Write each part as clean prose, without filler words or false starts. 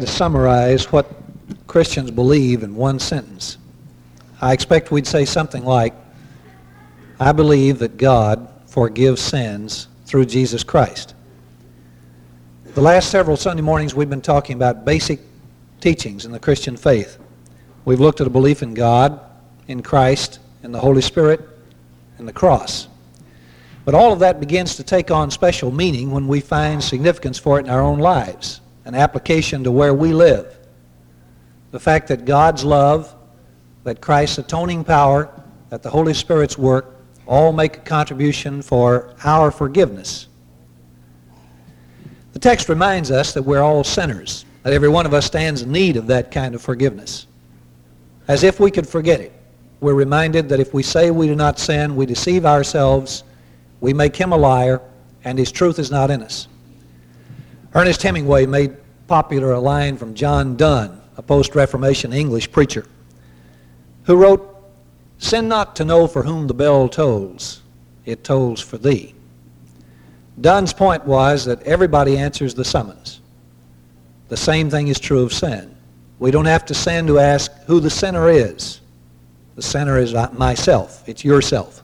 to summarize what Christians believe in one sentence, I expect we'd say something like, I believe that God forgives sins through Jesus Christ. The last several Sunday mornings we've been talking about basic teachings in the Christian faith. We've looked at a belief in God, in Christ, in the Holy Spirit, and the cross. But all of that begins to take on special meaning when we find significance for it in our own lives, an application to where we live. The fact that God's love, that Christ's atoning power, that the Holy Spirit's work all make a contribution for our forgiveness. The text reminds us that we're all sinners, that every one of us stands in need of that kind of forgiveness. As if we could forget it, we're reminded that if we say we do not sin, we deceive ourselves, we make him a liar, and his truth is not in us. Ernest Hemingway made popular a line from John Donne, a post-Reformation English preacher, who wrote, "Sin not to know for whom the bell tolls, it tolls for thee." Donne's point was that everybody answers the summons. The same thing is true of sin. We don't have to sin to ask who the sinner is. The sinner is not myself, it's yourself.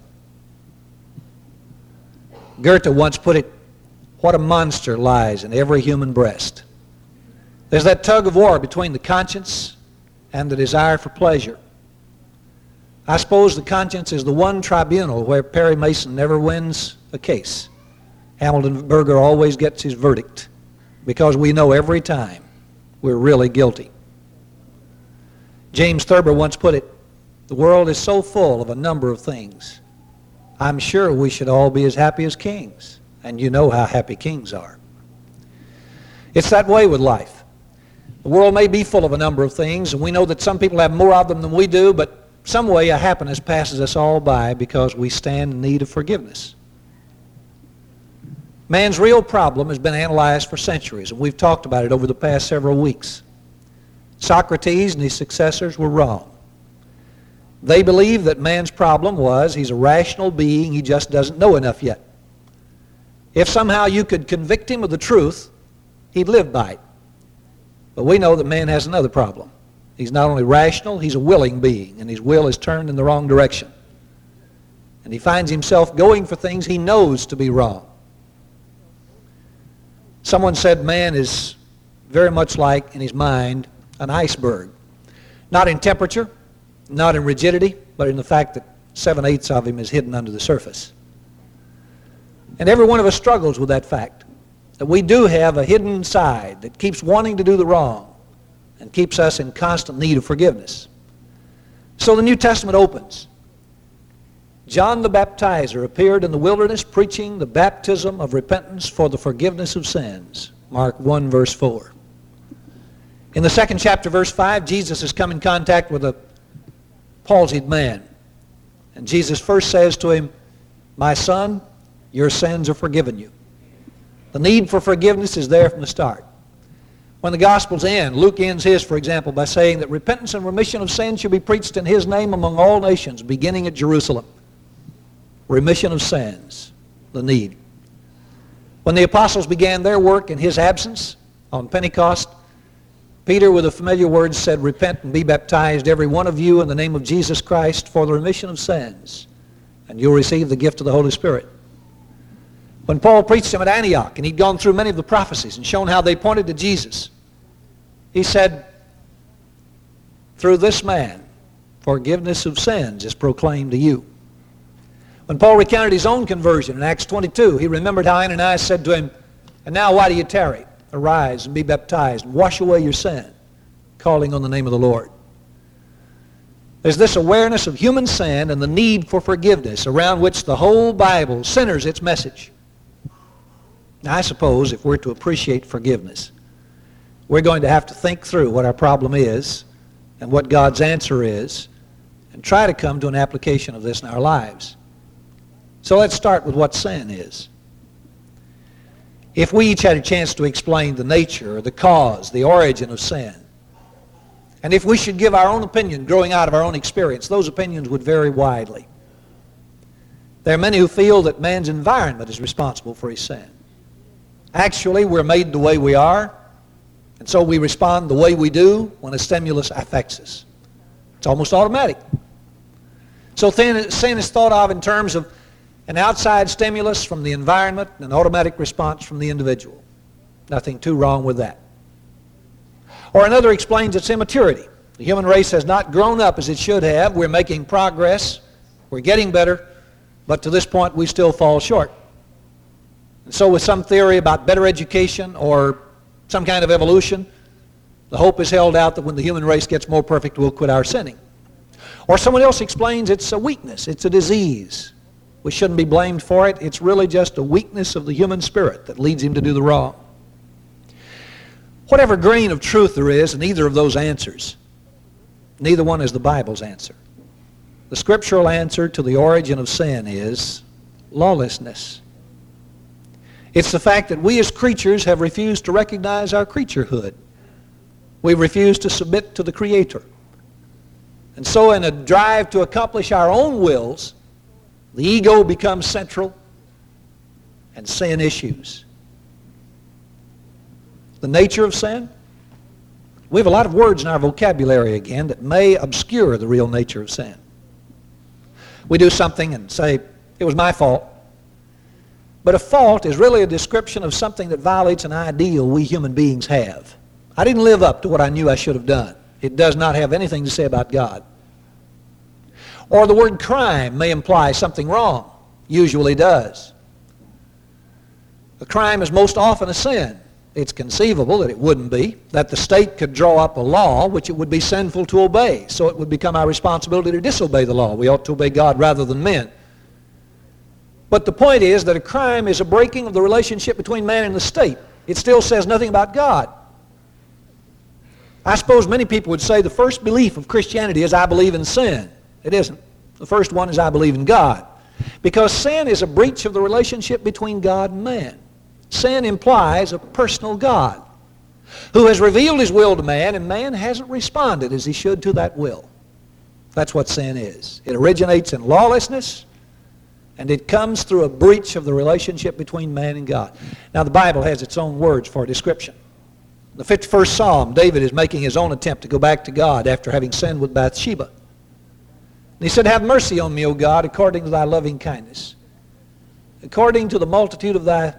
Goethe once put it, what a monster lies in every human breast. There's that tug of war between the conscience and the desire for pleasure. I suppose the conscience is the one tribunal where Perry Mason never wins a case. Hamilton Berger always gets his verdict because we know every time we're really guilty. James Thurber once put it, the world is so full of a number of things. I'm sure we should all be as happy as kings, and you know how happy kings are. It's that way with life. The world may be full of a number of things, and we know that some people have more of them than we do, but some way a happiness passes us all by because we stand in need of forgiveness. Man's real problem has been analyzed for centuries, and we've talked about it over the past several weeks. Socrates and his successors were wrong. They believed that man's problem was he's a rational being, he just doesn't know enough yet. If somehow you could convict him of the truth, he'd live by it. But we know that man has another problem. He's not only rational, he's a willing being, and his will is turned in the wrong direction. And he finds himself going for things he knows to be wrong. Someone said man is very much like, in his mind, an iceberg. Not in temperature, not in rigidity, but in the fact that 7/8 of him is hidden under the surface. And every one of us struggles with that fact, that we do have a hidden side that keeps wanting to do the wrong and keeps us in constant need of forgiveness. So the New Testament opens. John the Baptizer appeared in the wilderness preaching the baptism of repentance for the forgiveness of sins. Mark 1, verse 4. In the second chapter, verse 5, Jesus has come in contact with a palsied man. And Jesus first says to him, my son, your sins are forgiven you. The need for forgiveness is there from the start. When the Gospels end, Luke ends his, for example, by saying that repentance and remission of sins should be preached in his name among all nations, beginning at Jerusalem. Remission of sins, the need. When the apostles began their work in his absence on Pentecost, Peter, with the familiar words, said, repent and be baptized, every one of you, in the name of Jesus Christ for the remission of sins, and you'll receive the gift of the Holy Spirit. When Paul preached him at Antioch, and he'd gone through many of the prophecies and shown how they pointed to Jesus, he said, through this man, forgiveness of sins is proclaimed to you. When Paul recounted his own conversion in Acts 22, he remembered how Ananias said to him, and now why do you tarry? Arise and be baptized and wash away your sin, calling on the name of the Lord. There's this awareness of human sin and the need for forgiveness around which the whole Bible centers its message. Now, I suppose if we're to appreciate forgiveness, we're going to have to think through what our problem is and what God's answer is and try to come to an application of this in our lives. So let's start with what sin is. If we each had a chance to explain the nature, the cause, the origin of sin, and if we should give our own opinion growing out of our own experience, those opinions would vary widely. There are many who feel that man's environment is responsible for his sin. Actually, we're made the way we are, And so we respond the way we do when a stimulus affects us. It's almost automatic. So sin is thought of in terms of an outside stimulus from the environment and an automatic response from the individual. Nothing too wrong with that. Or another explains its immaturity. The human race has not grown up as it should have. We're making progress. We're getting better. But to this point, we still fall short. And so with some theory about better education or some kind of evolution, the hope is held out that when the human race gets more perfect, we'll quit our sinning. Or someone else explains it's a weakness. It's a disease. We shouldn't be blamed for it. It's really just a weakness of the human spirit that leads him to do the wrong. Whatever grain of truth there is in either of those answers, neither one is the Bible's answer. The scriptural answer to the origin of sin is lawlessness. It's the fact that we as creatures have refused to recognize our creaturehood. We've refused to submit to the Creator. And so in a drive to accomplish our own wills, the ego becomes central and sin issues. The nature of sin? We have a lot of words in our vocabulary again that may obscure the real nature of sin. We do something and say, it was my fault. But a fault is really a description of something that violates an ideal we human beings have. I didn't live up to what I knew I should have done. It does not have anything to say about God. Or the word crime may imply something wrong. Usually does. A crime is most often a sin. It's conceivable that it wouldn't be, that the state could draw up a law which it would be sinful to obey. So it would become our responsibility to disobey the law. We ought to obey God rather than men. But the point is that a crime is a breaking of the relationship between man and the state. It still says nothing about God. I suppose many people would say the first belief of Christianity is I believe in sin. It isn't. The first one is I believe in God. Because sin is a breach of the relationship between God and man. Sin implies a personal God who has revealed his will to man, and man hasn't responded as he should to that will. That's what sin is. It originates in lawlessness, and it comes through a breach of the relationship between man and God. Now, the Bible has its own words for a description. In the 51st Psalm, David is making his own attempt to go back to God after having sinned with Bathsheba. And he said, "Have mercy on me, O God, according to thy loving kindness. According to the multitude of thy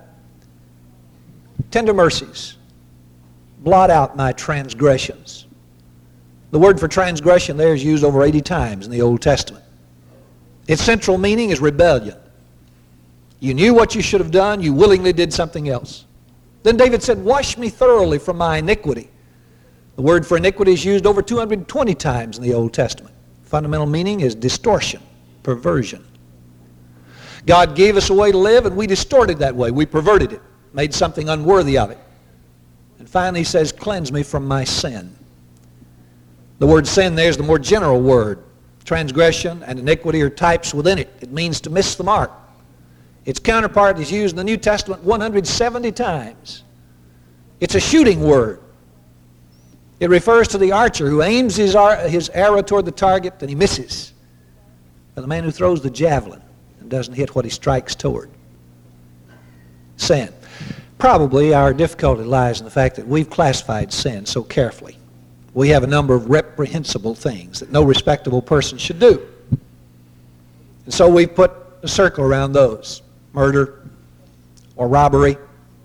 tender mercies, blot out my transgressions." The word for transgression there is used over 80 times in the Old Testament. Its central meaning is rebellion. You knew what you should have done, you willingly did something else. Then David said, "Wash me thoroughly from my iniquity." The word for iniquity is used over 220 times in the Old Testament. Fundamental meaning is distortion, perversion. God gave us a way to live, and we distorted that way. We perverted it, made something unworthy of it. And finally he says, "Cleanse me from my sin." The word sin there is the more general word. Transgression and iniquity are types within it. It means to miss the mark. Its counterpart is used in the New Testament 170 times. It's a shooting word. It refers to the archer who aims his arrow toward the target and he misses. Or the man who throws the javelin and doesn't hit what he strikes toward. Sin. Probably our difficulty lies in the fact that we've classified sin so carefully. We have a number of reprehensible things that no respectable person should do. And so we've put a circle around those. Murder, or robbery,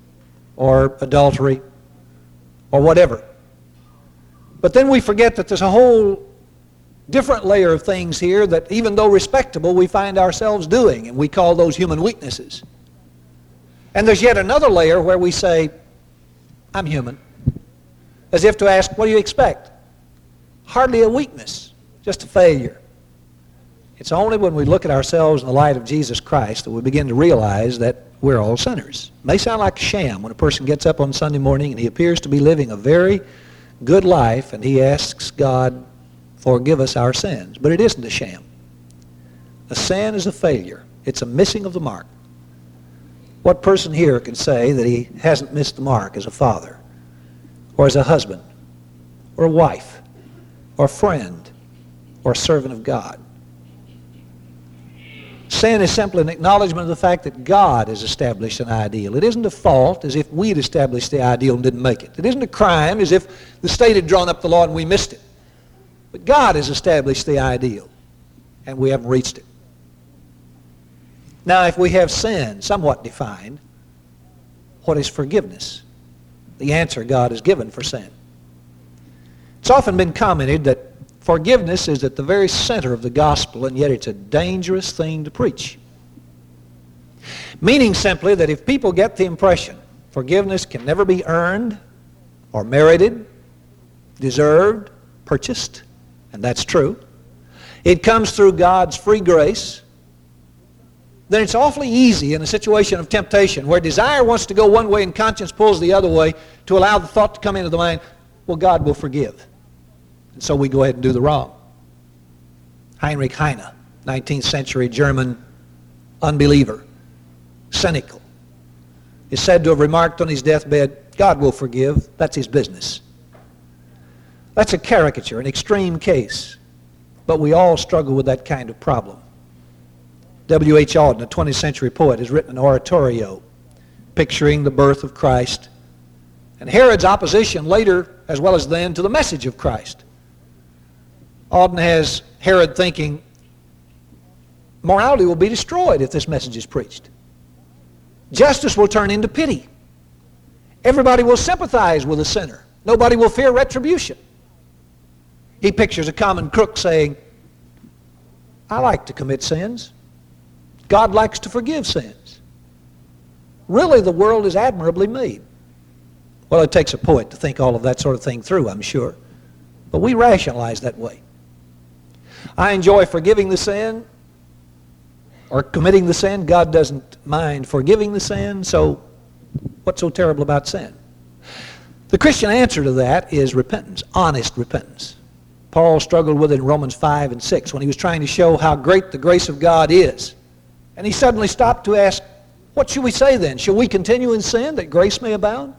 or adultery, or whatever. But then we forget that there's a whole different layer of things here that even though respectable, we find ourselves doing, and we call those human weaknesses. And there's yet another layer where we say, I'm human. As if to ask, what do you expect? Hardly a weakness, just a failure. It's only when we look at ourselves in the light of Jesus Christ that we begin to realize that we're all sinners. It may sound like a sham when a person gets up on Sunday morning and he appears to be living a very good life and he asks God, forgive us our sins. But it isn't a sham. A sin is a failure. It's a missing of the mark. What person here can say that he hasn't missed the mark as a father, or as a husband, or a wife, or a friend, or a servant of God? Sin is simply an acknowledgement of the fact that God has established an ideal. It isn't a fault as if we'd established the ideal and didn't make it. It isn't a crime as if the state had drawn up the law and we missed it. But God has established the ideal, and we haven't reached it. Now, if we have sin somewhat defined, what is forgiveness? The answer God has given for sin. It's often been commented that forgiveness is at the very center of the gospel, and yet it's a dangerous thing to preach. Meaning simply that if people get the impression forgiveness can never be earned or merited, deserved, purchased, and that's true, it comes through God's free grace, then it's awfully easy in a situation of temptation where desire wants to go one way and conscience pulls the other way to allow the thought to come into the mind, well, God will forgive. And so we go ahead and do the wrong. Heinrich Heine, 19th century German unbeliever, cynical, is said to have remarked on his deathbed, God will forgive, that's his business. That's a caricature, an extreme case, but we all struggle with that kind of problem. W.H. Auden, a 20th century poet, has written an oratorio picturing the birth of Christ and Herod's opposition later, as well as then, to the message of Christ. Auden has Herod thinking, morality will be destroyed if this message is preached. Justice will turn into pity. Everybody will sympathize with the sinner. Nobody will fear retribution. He pictures a common crook saying, I like to commit sins. God likes to forgive sins. Really, the world is admirably made. Well, it takes a poet to think all of that sort of thing through, I'm sure. But we rationalize that way. I enjoy forgiving the sin or committing the sin. God doesn't mind forgiving the sin, so what's so terrible about sin? The Christian answer to that is repentance, honest repentance. Paul struggled with it in Romans 5 and 6 when he was trying to show how great the grace of God is. And he suddenly stopped to ask, what should we say then? Shall we continue in sin that grace may abound?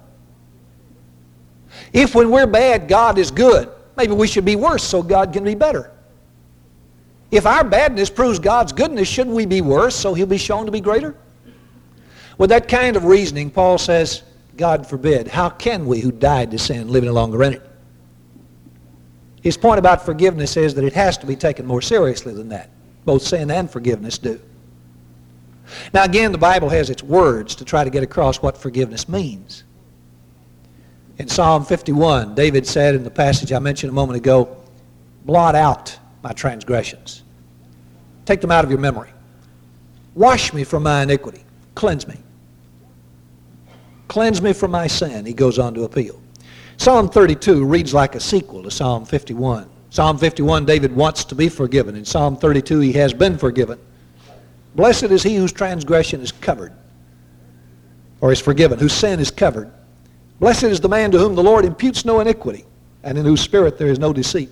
If when we're bad, God is good, maybe we should be worse so God can be better. If our badness proves God's goodness, shouldn't we be worse so He'll be shown to be greater? With that kind of reasoning, Paul says, God forbid, how can we who died to sin live any longer in it? His point about forgiveness is that it has to be taken more seriously than that. Both sin and forgiveness do. Now again, the Bible has its words to try to get across what forgiveness means. In Psalm 51, David said in the passage I mentioned a moment ago, blot out my transgressions. Take them out of your memory. Wash me from my iniquity. Cleanse me. Cleanse me from my sin, he goes on to appeal. Psalm 32 reads like a sequel to Psalm 51. Psalm 51, David wants to be forgiven. In Psalm 32, he has been forgiven. Blessed is he whose transgression is covered, or is forgiven, whose sin is covered. Blessed is the man to whom the Lord imputes no iniquity, and in whose spirit there is no deceit.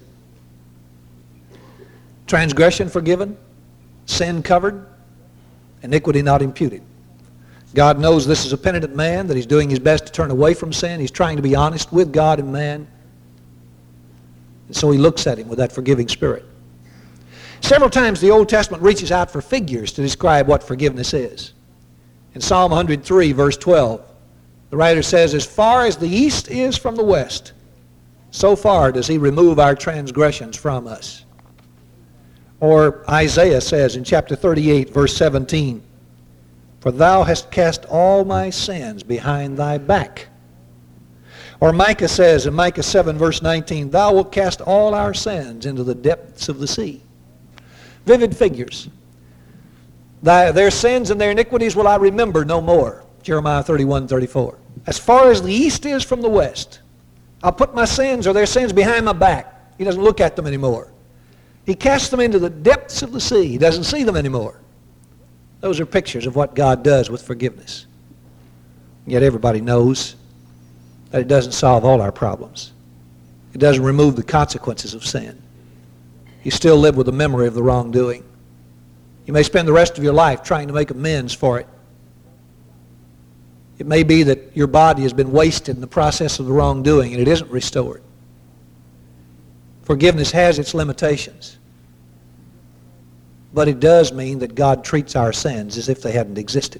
Transgression forgiven, sin covered, iniquity not imputed. God knows this is a penitent man, that he's doing his best to turn away from sin. He's trying to be honest with God and man. And so he looks at him with that forgiving spirit. Several times the Old Testament reaches out for figures to describe what forgiveness is. In Psalm 103, verse 12, the writer says, as far as the east is from the west, so far does he remove our transgressions from us. Or Isaiah says in chapter 38, verse 17, for thou hast cast all my sins behind thy back. Or Micah says in Micah 7, verse 19, thou wilt cast all our sins into the depths of the sea. Vivid figures. Their sins and their iniquities will I remember no more. Jeremiah 31, 34. As far as the east is from the west, I'll put my sins or their sins behind my back. He doesn't look at them anymore. He casts them into the depths of the sea. He doesn't see them anymore. Those are pictures of what God does with forgiveness. Yet everybody knows that it doesn't solve all our problems. It doesn't remove the consequences of sin. You still live with the memory of the wrongdoing. You may spend the rest of your life trying to make amends for it. It may be that your body has been wasted in the process of the wrongdoing and it isn't restored. Forgiveness has its limitations. but it does mean that God treats our sins as if they hadn't existed,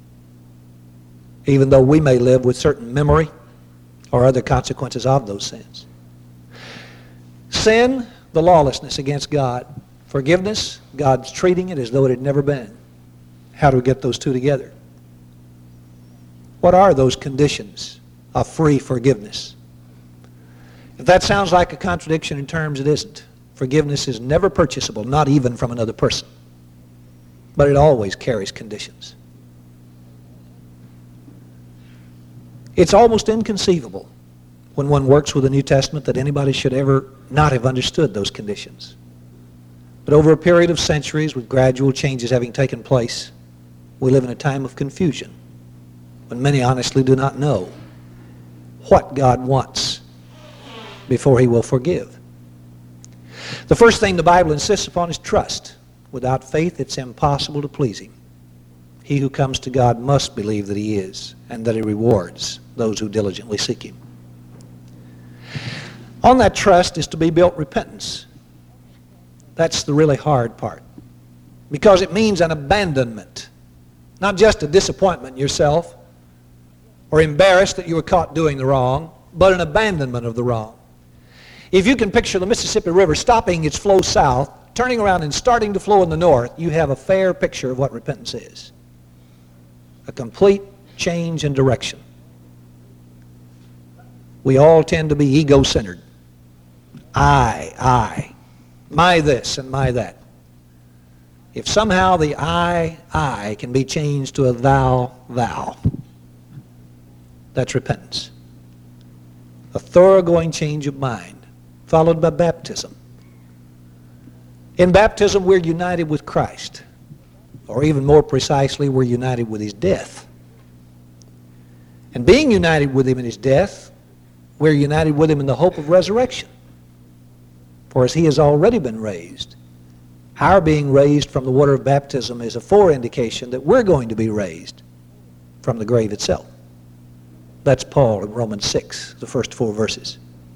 even though we may live with certain memory or other consequences of those sins. Sin, the lawlessness against God. Forgiveness, God's treating it as though it had never been. How do we get those two together? What are those conditions of free forgiveness? If that sounds like a contradiction in terms, it isn't. Forgiveness is never purchasable, not even from another person. But it always carries conditions. It's almost inconceivable when one works with the New Testament that anybody should ever not have understood those conditions. But over a period of centuries, with gradual changes having taken place, we live in a time of confusion when many honestly do not know what God wants before He will forgive. The first thing the Bible insists upon is trust. Without faith, it's impossible to please Him. He who comes to God must believe that He is, and that He rewards those who diligently seek Him. On that trust is to be built repentance. That's the really hard part, because it means an abandonment, not just a disappointment in yourself or embarrassed that you were caught doing the wrong, but an abandonment of the wrong. If you can picture the Mississippi River stopping its flow south, turning around and starting to flow in the north, you have a fair picture of what repentance is. A complete change in direction. We all tend to be ego-centered. I, my this and my that. If somehow the I can be changed to a thou, that's repentance. A thoroughgoing change of mind, followed by baptism. In baptism, we're united with Christ, or even more precisely, we're united with His death. And being united with Him in His death, we're united with Him in the hope of resurrection. For as He has already been raised, our being raised from the water of baptism is a foreindication that we're going to be raised from the grave itself. That's Paul in Romans 6, the first 4 verses.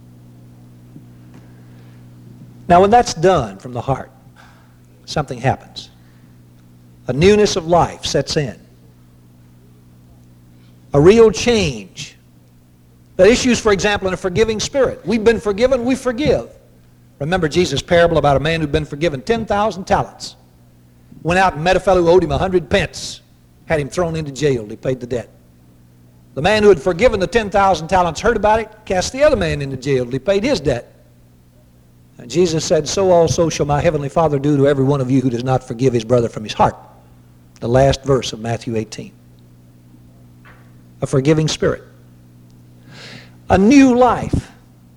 Now when that's done from the heart, something happens. A newness of life sets in. A real change that issues, for example, in a forgiving spirit. We've been forgiven, we forgive. Remember Jesus' parable about a man who'd been forgiven 10,000 talents. Went out and met a fellow who owed him 100 pence. Had him thrown into jail. He paid the debt. The man who had forgiven the 10,000 talents heard about it, cast the other man into jail. He paid his debt. And Jesus said, so also shall my heavenly Father do to every one of you who does not forgive his brother from his heart. The last verse of Matthew 18. A forgiving spirit. A new life.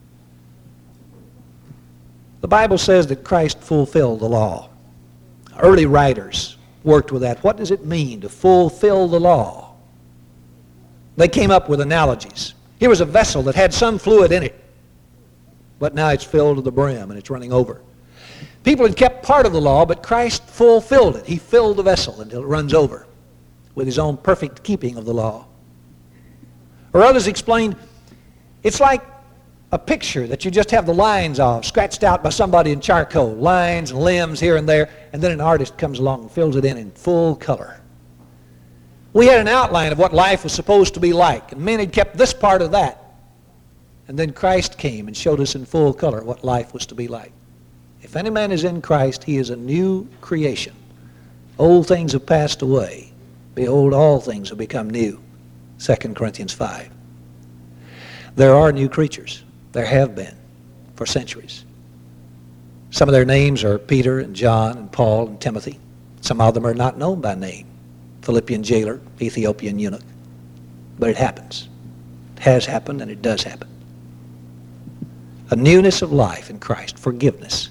The Bible says that Christ fulfilled the law. Early writers worked with that. What does it mean to fulfill the law? They came up with analogies. Here was a vessel that had some fluid in it, but now it's filled to the brim and it's running over. People had kept part of the law, but Christ fulfilled it. He filled the vessel until it runs over with His own perfect keeping of the law. Or others explained, it's like a picture that you just have the lines of, scratched out by somebody in charcoal, lines and limbs here and there, and then an artist comes along and fills it in full color. We had an outline of what life was supposed to be like, and men had kept this part of that. And then Christ came and showed us in full color what life was to be like. If any man is in Christ, he is a new creation. Old things have passed away. Behold, all things have become new. 2 Corinthians 5. There are new creatures. There have been for centuries. Some of their names are Peter and John and Paul and Timothy. Some of them are not known by name. Philippian jailer, Ethiopian eunuch. But it happens. It has happened and it does happen. A newness of life in Christ, forgiveness.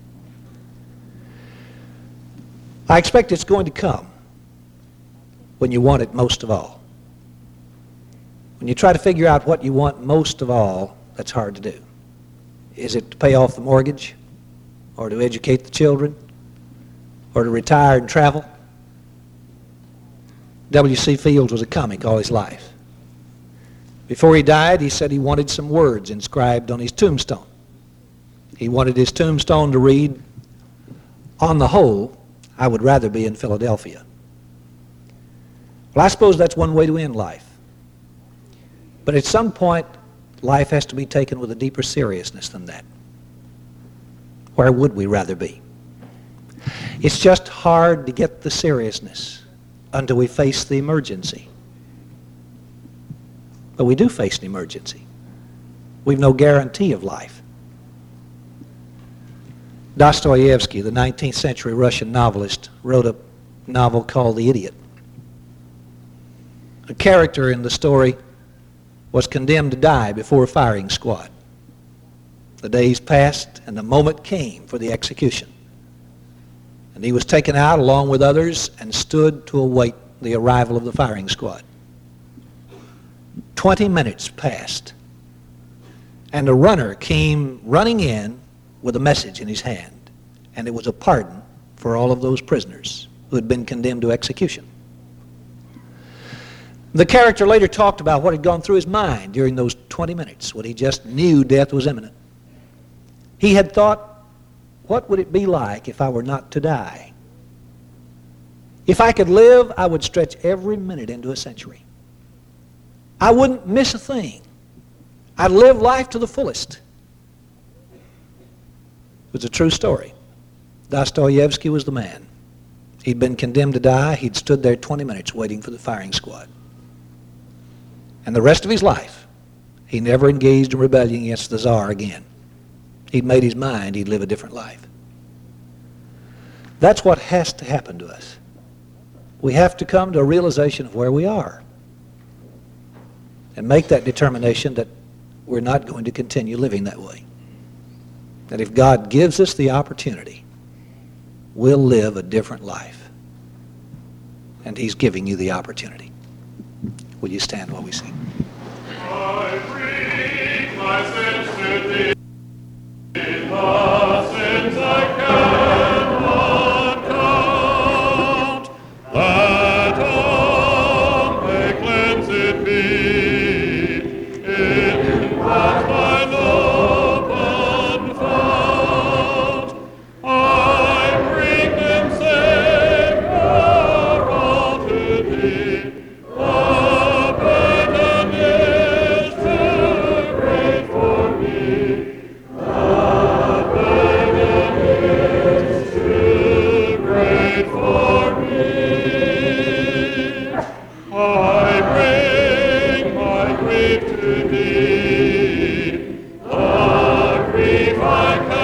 I expect it's going to come when you want it most of all. When you try to figure out what you want most of all, that's hard to do. Is it to pay off the mortgage? Or to educate the children? Or to retire and travel? W.C. Fields was a comic all his life. Before he died, he said he wanted some words inscribed on his tombstone. He wanted his tombstone to read, on the whole, I would rather be in Philadelphia. Well, I suppose that's one way to end life. But at some point, life has to be taken with a deeper seriousness than that. Where would we rather be? It's just hard to get the seriousness until we face the emergency. But we do face an emergency. We've no guarantee of life. Dostoevsky, the 19th century Russian novelist, wrote a novel called The Idiot. A character in the story was condemned to die before a firing squad. The days passed and the moment came for the execution. And he was taken out along with others and stood to await the arrival of the firing squad. 20 minutes passed, and a runner came running in with a message in his hand, and it was a pardon for all of those prisoners who had been condemned to execution. The character later talked about what had gone through his mind during those 20 minutes when he just knew death was imminent. He had thought, what would it be like if I were not to die? If I could live, I would stretch every minute into a century. I wouldn't miss a thing. I'd live life to the fullest. It was a true story. Dostoevsky was the man. He'd been condemned to die. He'd stood there 20 minutes waiting for the firing squad. And the rest of his life, he never engaged in rebellion against the Tsar again. He'd made his mind he'd live a different life. That's what has to happen to us. We have to come to a realization of where we are and make that determination that we're not going to continue living that way. That if God gives us the opportunity, we'll live a different life. And He's giving you the opportunity. Will you stand while we sing? I bring my sins to Thee. Since I cannot count, that all may cleansed be, in that my love unfound, I bring them, Savior, all to Thee. The burden is too great for me. I bring my grief to Thee, the grief I